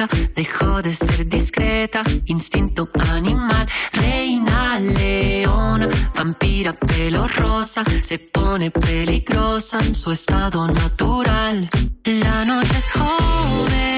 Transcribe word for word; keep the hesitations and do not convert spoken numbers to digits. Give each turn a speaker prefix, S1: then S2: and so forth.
S1: secreta, dejó de ser discreta, instinto animal, reina leona, vampira pelo rosa, se pone peligrosa en su estado natural. La noche es joven,